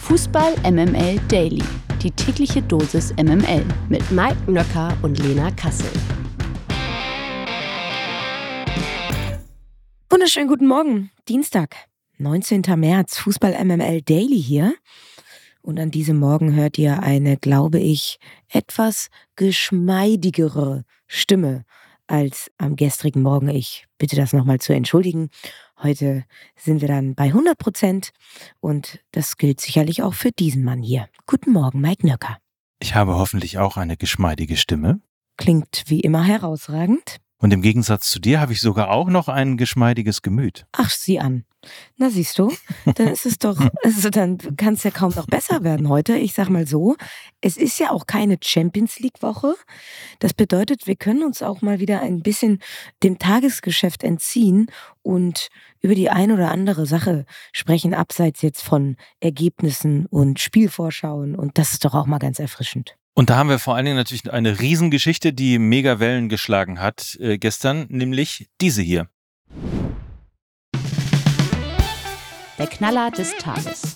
Fußball MML Daily. Die tägliche Dosis MML mit Mike Nöcker und Lena Kassel. Wunderschönen guten Morgen, Dienstag, 19. März, Fußball MML Daily hier. Und an diesem Morgen hört ihr eine, glaube ich, etwas geschmeidigere Stimme als am gestrigen Morgen. Ich bitte das nochmal zu entschuldigen. Heute sind wir dann bei 100% und das gilt sicherlich auch für diesen Mann hier. Guten Morgen, Mike Nöcker. Ich habe hoffentlich auch eine geschmeidige Stimme. Klingt wie immer herausragend. Und im Gegensatz zu dir habe ich sogar auch noch ein geschmeidiges Gemüt. Ach, sieh an. Na siehst du, dann ist es doch, also dann kann es ja kaum noch besser werden heute. Ich sag mal so, es ist ja auch keine Champions-League-Woche. Das bedeutet, wir können uns auch mal wieder ein bisschen dem Tagesgeschäft entziehen und über die ein oder andere Sache sprechen, abseits jetzt von Ergebnissen und Spielvorschauen. Und das ist doch auch mal ganz erfrischend. Und da haben wir vor allen Dingen natürlich eine Riesengeschichte, die mega Wellen geschlagen hat gestern, nämlich diese hier. Der Knaller des Tages.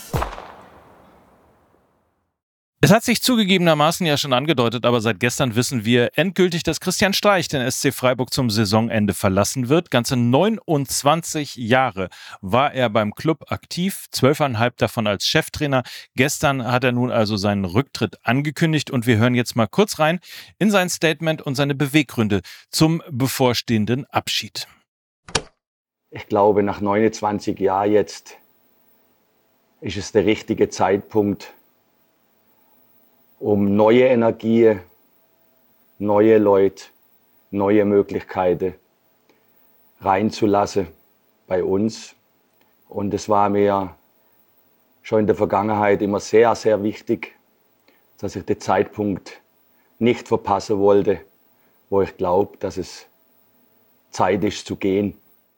Es hat sich zugegebenermaßen ja schon angedeutet, aber seit gestern wissen wir endgültig, dass Christian Streich den SC Freiburg zum Saisonende verlassen wird. Ganze 29 Jahre war er beim Club aktiv, 12,5 davon als Cheftrainer. Gestern hat er nun also seinen Rücktritt angekündigt und wir hören jetzt mal kurz rein in sein Statement und seine Beweggründe zum bevorstehenden Abschied. Ich glaube, nach 29 Jahren jetzt ist es der richtige Zeitpunkt, um neue Energie, neue Leute, neue Möglichkeiten reinzulassen bei uns. Und es war mir schon in der Vergangenheit immer sehr, sehr wichtig, dass ich den Zeitpunkt nicht verpassen wollte, wo ich glaube, dass es Zeit ist zu gehen.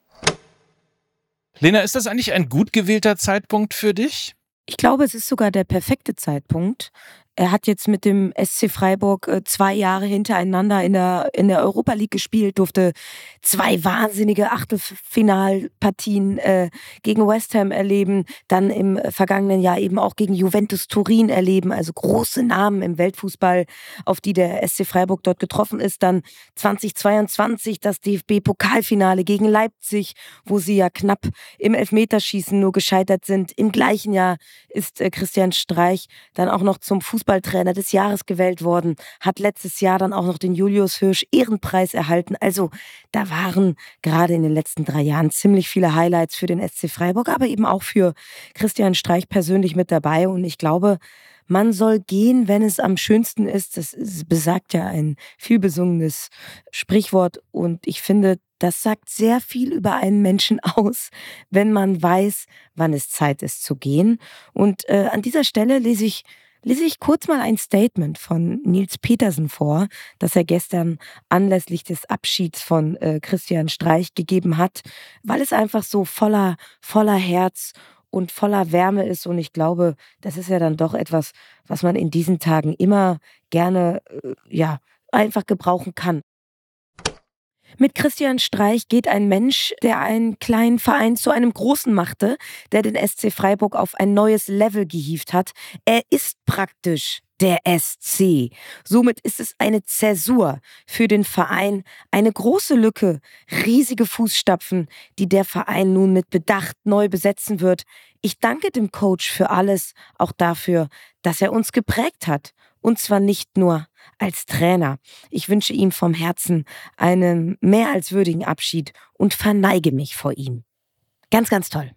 Lena, ist das eigentlich ein gut gewählter Zeitpunkt für dich? Ich glaube, es ist sogar der perfekte Zeitpunkt. Er hat jetzt mit dem SC Freiburg 2 Jahre hintereinander in der Europa League gespielt, durfte 2 wahnsinnige Achtelfinalpartien gegen West Ham erleben, dann im vergangenen Jahr eben auch gegen Juventus Turin erleben, also große Namen im Weltfußball, auf die der SC Freiburg dort getroffen ist. Dann 2022 das DFB-Pokalfinale gegen Leipzig, wo sie ja knapp im Elfmeterschießen nur gescheitert sind. Im gleichen Jahr ist Christian Streich dann auch noch zum Fußballtrainer des Jahres gewählt worden, hat letztes Jahr dann auch noch den Julius Hirsch Ehrenpreis erhalten. Also da waren gerade in den letzten 3 Jahren ziemlich viele Highlights für den SC Freiburg, aber eben auch für Christian Streich persönlich mit dabei. Und ich glaube, man soll gehen, wenn es am schönsten ist. Das besagt ja ein vielbesungenes Sprichwort. Und ich finde, das sagt sehr viel über einen Menschen aus, wenn man weiß, wann es Zeit ist zu gehen. Und an dieser Stelle lese ich kurz mal ein Statement von Nils Petersen vor, das er gestern anlässlich des Abschieds von Christian Streich gegeben hat, weil es einfach so voller Herz und voller Wärme ist. Und ich glaube, das ist ja dann doch etwas, was man in diesen Tagen immer gerne einfach gebrauchen kann. Mit Christian Streich geht ein Mensch, der einen kleinen Verein zu einem großen machte, der den SC Freiburg auf ein neues Level gehievt hat. Er ist praktisch der SC. Somit ist es eine Zäsur für den Verein, eine große Lücke, riesige Fußstapfen, die der Verein nun mit Bedacht neu besetzen wird. Ich danke dem Coach für alles, auch dafür, dass er uns geprägt hat. Und zwar nicht nur als Trainer. Ich wünsche ihm vom Herzen einen mehr als würdigen Abschied und verneige mich vor ihm. Ganz, ganz toll.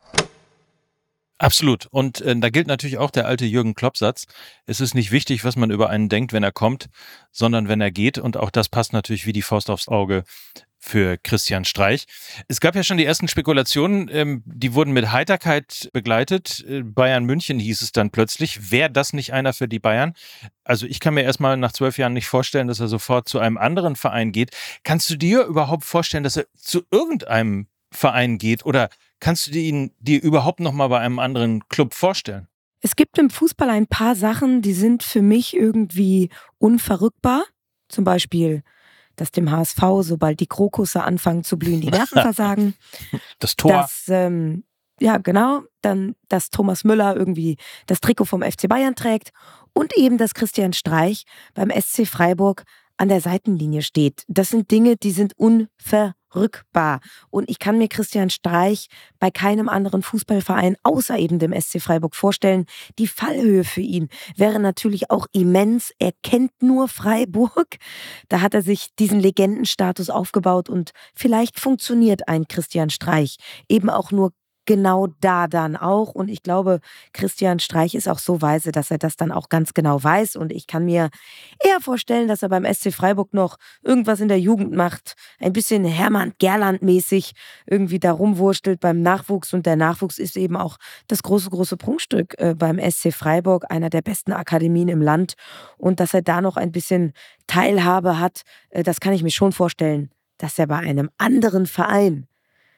Absolut. Und da gilt natürlich auch der alte Jürgen Klopp-Satz. Es ist nicht wichtig, was man über einen denkt, wenn er kommt, sondern wenn er geht. Und auch das passt natürlich wie die Faust aufs Auge für Christian Streich. Es gab ja schon die ersten Spekulationen, die wurden mit Heiterkeit begleitet. Bayern München hieß es dann plötzlich. Wäre das nicht einer für die Bayern? Also ich kann mir erstmal nach 12 Jahren nicht vorstellen, dass er sofort zu einem anderen Verein geht. Kannst du dir überhaupt vorstellen, dass er zu irgendeinem Verein geht? Oder kannst du ihn dir überhaupt noch mal bei einem anderen Club vorstellen? Es gibt im Fußball ein paar Sachen, die sind für mich irgendwie unverrückbar. Zum Beispiel, dass dem HSV, sobald die Krokusse anfangen zu blühen, die Nerven versagen. Das Tor. Dass Ja, genau. Dann, dass Thomas Müller irgendwie das Trikot vom FC Bayern trägt und eben, dass Christian Streich beim SC Freiburg an der Seitenlinie steht. Das sind Dinge, die sind unverrückbar. Und ich kann mir Christian Streich bei keinem anderen Fußballverein außer eben dem SC Freiburg vorstellen. Die Fallhöhe für ihn wäre natürlich auch immens. Er kennt nur Freiburg. Da hat er sich diesen Legendenstatus aufgebaut und vielleicht funktioniert ein Christian Streich eben auch nur genau da dann auch. Und ich glaube, Christian Streich ist auch so weise, dass er das dann auch ganz genau weiß. Und ich kann mir eher vorstellen, dass er beim SC Freiburg noch irgendwas in der Jugend macht. Ein bisschen Hermann Gerland-mäßig irgendwie da rumwurstelt beim Nachwuchs. Und der Nachwuchs ist eben auch das große Prunkstück beim SC Freiburg, einer der besten Akademien im Land. Und dass er da noch ein bisschen Teilhabe hat, das kann ich mir schon vorstellen, dass er bei einem anderen Verein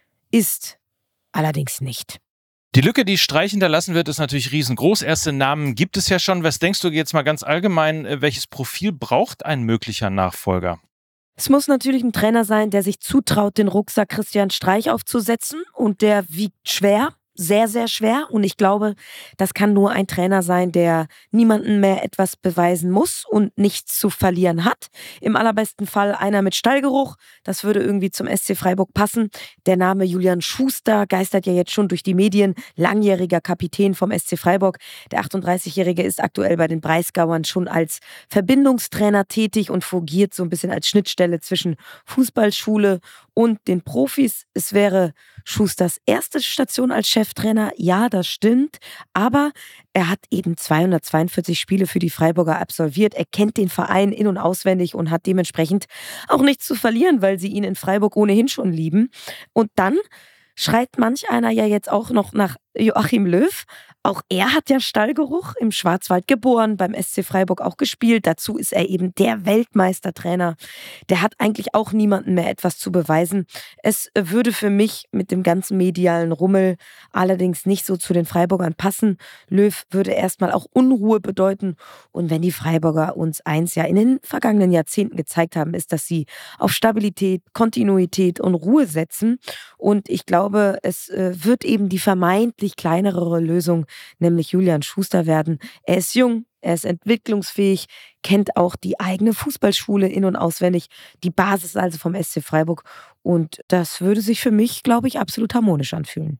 ist. Allerdings nicht. Die Lücke, die Streich hinterlassen wird, ist natürlich riesengroß. Erste Namen gibt es ja schon. Was denkst du jetzt mal ganz allgemein, welches Profil braucht ein möglicher Nachfolger? Es muss natürlich ein Trainer sein, der sich zutraut, den Rucksack Christian Streich aufzusetzen. Und der wiegt schwer. Sehr, sehr schwer. Und ich glaube, das kann nur ein Trainer sein, der niemandem mehr etwas beweisen muss und nichts zu verlieren hat. Im allerbesten Fall einer mit Stallgeruch. Das würde irgendwie zum SC Freiburg passen. Der Name Julian Schuster geistert ja jetzt schon durch die Medien. Langjähriger Kapitän vom SC Freiburg. Der 38-Jährige ist aktuell bei den Breisgauern schon als Verbindungstrainer tätig und fungiert so ein bisschen als Schnittstelle zwischen Fußballschule und den Profis. Es wäre Schusters erste Station als Cheftrainer. Ja, das stimmt. Aber er hat eben 242 Spiele für die Freiburger absolviert. Er kennt den Verein in- und auswendig und hat dementsprechend auch nichts zu verlieren, weil sie ihn in Freiburg ohnehin schon lieben. Und dann schreit manch einer ja jetzt auch noch nach Joachim Löw. Auch er hat ja Stallgeruch, im Schwarzwald geboren, beim SC Freiburg auch gespielt. Dazu ist er eben der Weltmeistertrainer. Der hat eigentlich auch niemandem mehr etwas zu beweisen. Es würde für mich mit dem ganzen medialen Rummel allerdings nicht so zu den Freiburgern passen. Löw würde erstmal auch Unruhe bedeuten. Und wenn die Freiburger uns eins ja in den vergangenen Jahrzehnten gezeigt haben, ist, dass sie auf Stabilität, Kontinuität und Ruhe setzen. Und ich glaube, es wird eben die vermeintlich kleinere Lösung, nämlich Julian Schuster werden. Er ist jung, er ist entwicklungsfähig, kennt auch die eigene Fußballschule in- und auswendig, die Basis also vom SC Freiburg. Und das würde sich für mich, glaube ich, absolut harmonisch anfühlen.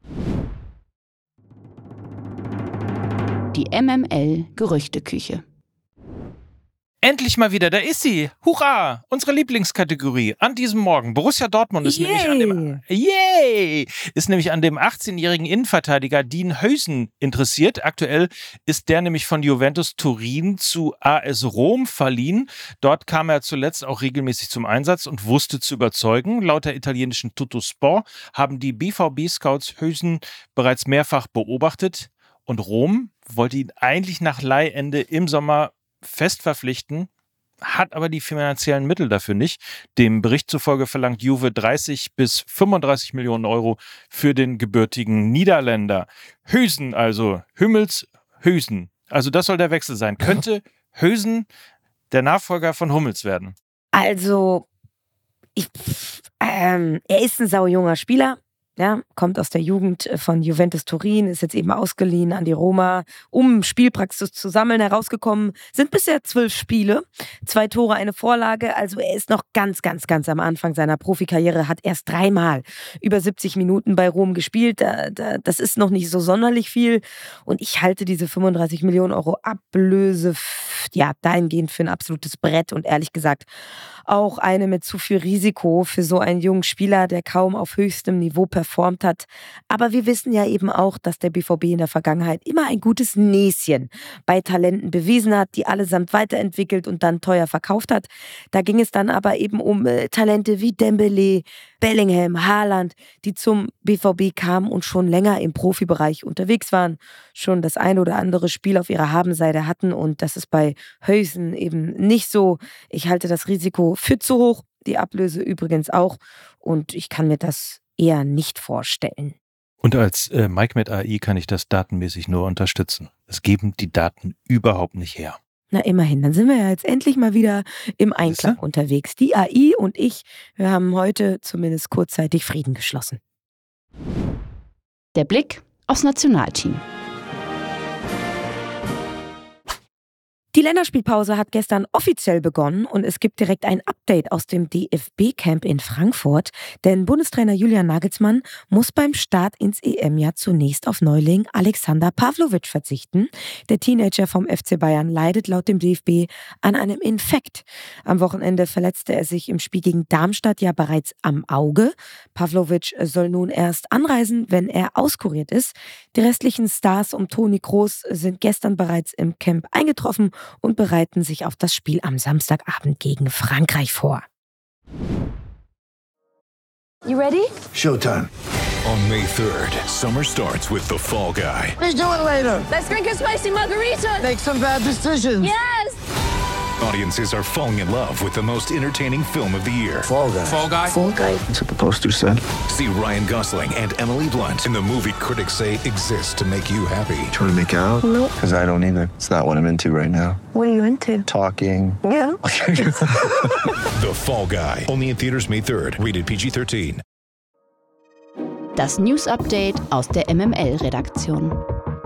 Die MML-Gerüchteküche. Endlich mal wieder, da ist sie. Hurra! Unsere Lieblingskategorie an diesem Morgen. Borussia Dortmund ist nämlich an dem 18-jährigen Innenverteidiger Dean Huijsen interessiert. Aktuell ist der nämlich von Juventus Turin zu AS Rom verliehen. Dort kam er zuletzt auch regelmäßig zum Einsatz und wusste zu überzeugen. Laut der italienischen Tuttosport haben die BVB-Scouts Huijsen bereits mehrfach beobachtet. Und Rom wollte ihn eigentlich nach Leihende im Sommer fest verpflichten, hat aber die finanziellen Mittel dafür nicht. Dem Bericht zufolge verlangt Juve 30 bis 35 Millionen Euro für den gebürtigen Niederländer. Huijsen, also Hummels Huijsen. Also das soll der Wechsel sein. Könnte Huijsen der Nachfolger von Hummels werden? Also, er ist ein saujunger Spieler. Ja, kommt aus der Jugend von Juventus Turin, ist jetzt eben ausgeliehen an die Roma, um Spielpraxis zu sammeln, herausgekommen. Sind bisher 12 Spiele, 2 Tore, eine Vorlage. Also er ist noch ganz am Anfang seiner Profikarriere, hat erst 3-mal über 70 Minuten bei Rom gespielt. Das ist noch nicht so sonderlich viel. Und ich halte diese 35 Millionen Euro Ablöse dahingehend für ein absolutes Brett und ehrlich gesagt auch eine mit zu viel Risiko für so einen jungen Spieler, der kaum auf höchstem Niveau performt hat. Aber wir wissen ja eben auch, dass der BVB in der Vergangenheit immer ein gutes Näschen bei Talenten bewiesen hat, die allesamt weiterentwickelt und dann teuer verkauft hat. Da ging es dann aber eben um Talente wie Dembélé, Bellingham, Haaland, die zum BVB kamen und schon länger im Profibereich unterwegs waren, schon das ein oder andere Spiel auf ihrer Habenseite hatten und das ist bei Huijsen eben nicht so. Ich halte das Risiko für zu hoch, die Ablöse übrigens auch und ich kann mir das eher nicht vorstellen. Und als Mike mit AI kann ich das datenmäßig nur unterstützen. Es geben die Daten überhaupt nicht her. Na immerhin, dann sind wir ja jetzt endlich mal wieder im Einklang unterwegs. Die AI und ich, wir haben heute zumindest kurzzeitig Frieden geschlossen. Der Blick aufs Nationalteam. Die Länderspielpause hat gestern offiziell begonnen und es gibt direkt ein Update aus dem DFB-Camp in Frankfurt. Denn Bundestrainer Julian Nagelsmann muss beim Start ins EM-Jahr zunächst auf Neuling Alexander Pavlovic verzichten. Der Teenager vom FC Bayern leidet laut dem DFB an einem Infekt. Am Wochenende verletzte er sich im Spiel gegen Darmstadt ja bereits am Auge. Pavlovic soll nun erst anreisen, wenn er auskuriert ist. Die restlichen Stars um Toni Kroos sind gestern bereits im Camp eingetroffen und bereiten sich auf das Spiel am Samstagabend gegen Frankreich vor. You ready? Showtime. On May 3rd, summer starts with The Fall Guy. Let's do it later. Let's drink a spicy margarita. Make some bad decisions. Yes! Audiences are falling in love with the most entertaining film of the year. Fall Guy. Fall Guy? Fall Guy. That's what the poster said. See Ryan Gosling and Emily Blunt in the movie critics say exists to make you happy. Trying to make it out? Nope. Because I don't either. It's not what I'm into right now. What are you into? Talking. Yeah. The Fall Guy. Only in theaters May 3rd. Rated PG-13. Das News-Update aus der MML-Redaktion.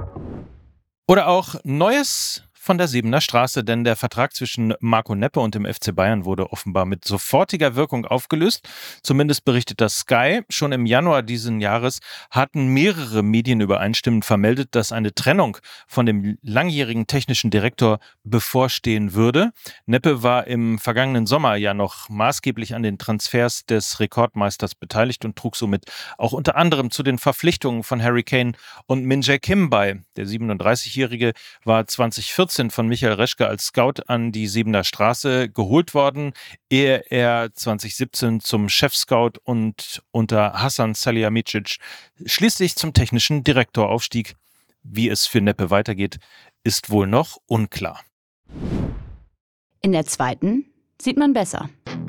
Oder auch Neues von der Siebener Straße, denn der Vertrag zwischen Marco Neppe und dem FC Bayern wurde offenbar mit sofortiger Wirkung aufgelöst. Zumindest berichtet das Sky. Schon im Januar diesen Jahres hatten mehrere Medien übereinstimmend vermeldet, dass eine Trennung von dem langjährigen technischen Direktor bevorstehen würde. Neppe war im vergangenen Sommer ja noch maßgeblich an den Transfers des Rekordmeisters beteiligt und trug somit auch unter anderem zu den Verpflichtungen von Harry Kane und Min-Jae Kim bei. Der 37-Jährige war 2014 von Michael Reschke als Scout an die Siebener Straße geholt worden, ehe er 2017 zum Chefscout und unter Hasan Salihamidzic schließlich zum technischen Direktor aufstieg. Wie es für Neppe weitergeht, ist wohl noch unklar. In der zweiten sieht man besser.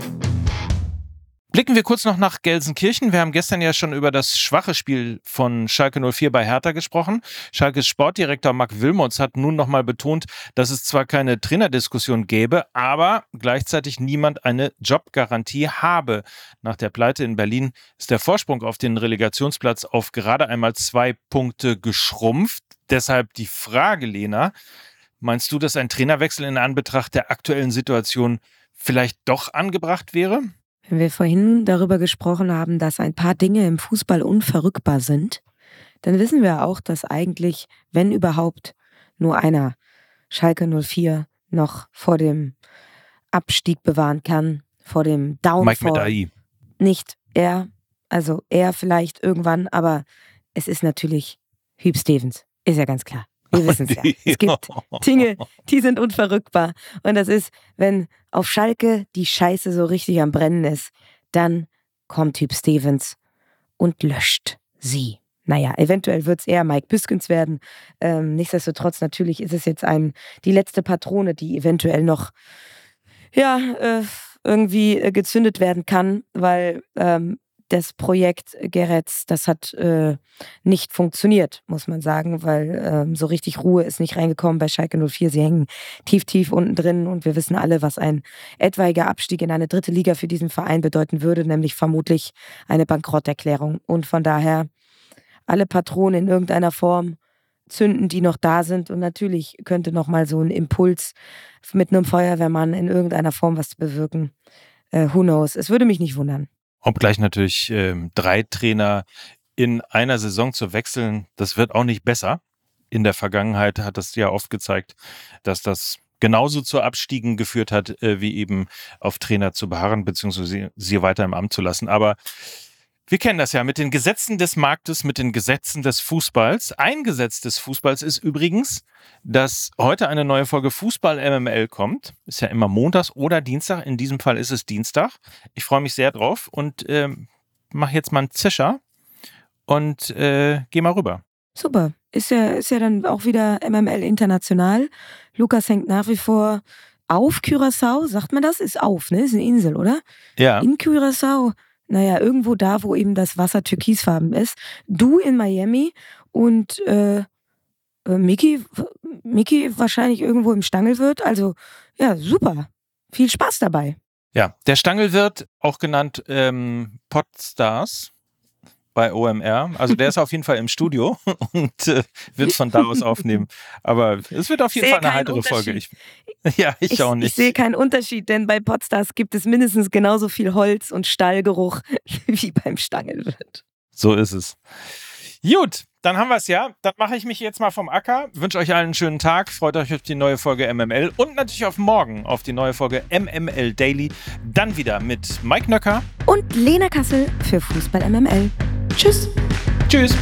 Blicken wir kurz noch nach Gelsenkirchen. Wir haben gestern ja schon über das schwache Spiel von Schalke 04 bei Hertha gesprochen. Schalkes Sportdirektor Marc Wilmots hat nun nochmal betont, dass es zwar keine Trainerdiskussion gäbe, aber gleichzeitig niemand eine Jobgarantie habe. Nach der Pleite in Berlin ist der Vorsprung auf den Relegationsplatz auf gerade einmal 2 Punkte geschrumpft. Deshalb die Frage, Lena, meinst du, dass ein Trainerwechsel in Anbetracht der aktuellen Situation vielleicht doch angebracht wäre? Wenn wir vorhin darüber gesprochen haben, dass ein paar Dinge im Fußball unverrückbar sind, dann wissen wir auch, dass eigentlich, wenn überhaupt, nur einer Schalke 04 noch vor dem Abstieg bewahren kann, vor dem Downfall. Mike mit AI. Nicht er, also er vielleicht irgendwann, aber es ist natürlich Huub Stevens, ist ja ganz klar. Wir wissen es ja. Es gibt Dinge, die sind unverrückbar. Und das ist, wenn auf Schalke die Scheiße so richtig am Brennen ist, dann kommt Huub Stevens und löscht sie. Naja, eventuell wird es eher Mike Büskens werden. Nichtsdestotrotz, natürlich ist es jetzt die letzte Patrone, die eventuell noch irgendwie gezündet werden kann, weil das Projekt Geretz, das hat nicht funktioniert, muss man sagen, weil so richtig Ruhe ist nicht reingekommen bei Schalke 04. Sie hängen tief unten drin und wir wissen alle, was ein etwaiger Abstieg in eine 3. Liga für diesen Verein bedeuten würde, nämlich vermutlich eine Bankrotterklärung. Und von daher alle Patronen in irgendeiner Form zünden, die noch da sind. Und natürlich könnte nochmal so ein Impuls mit einem Feuerwehrmann in irgendeiner Form was bewirken. Who knows? Es würde mich nicht wundern. Obgleich natürlich 3 Trainer in einer Saison zu wechseln, das wird auch nicht besser. In der Vergangenheit hat das ja oft gezeigt, dass das genauso zu Abstiegen geführt hat, wie eben auf Trainer zu beharren, beziehungsweise sie weiter im Amt zu lassen. Aber wir kennen das ja mit den Gesetzen des Marktes, mit den Gesetzen des Fußballs. Ein Gesetz des Fußballs ist übrigens, dass heute eine neue Folge Fußball MML kommt. Ist ja immer montags oder Dienstag. In diesem Fall ist es Dienstag. Ich freue mich sehr drauf und mache jetzt mal einen Zischer und geh mal rüber. Super. Ist ja dann auch wieder MML international. Lukas hängt nach wie vor auf Curaçao. Sagt man das? Ist auf, ne? Ist eine Insel, oder? Ja. In Curaçao. Naja, irgendwo da, wo eben das Wasser türkisfarben ist. Du in Miami und Miki wahrscheinlich irgendwo im Stangelwirt. Also, ja, super. Viel Spaß dabei. Ja, der Stangelwirt, auch genannt Podstars, bei OMR. Also der ist auf jeden Fall im Studio und wird von da aus aufnehmen. Aber es wird auf jeden Fall eine heitere Folge. Ich auch nicht. Ich sehe keinen Unterschied, denn bei Podstars gibt es mindestens genauso viel Holz- und Stallgeruch wie beim Stangelwirt. So ist es. Gut, dann haben wir es ja. Dann mache ich mich jetzt mal vom Acker. Wünsche euch allen einen schönen Tag. Freut euch auf die neue Folge MML und natürlich auf morgen auf die neue Folge MML Daily. Dann wieder mit Mike Nöcker und Lena Kassel für Fußball MML. Tschüss. Tschüss.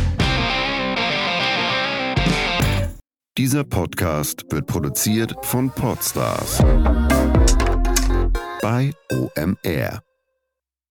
Dieser Podcast wird produziert von Podstars bei OMR.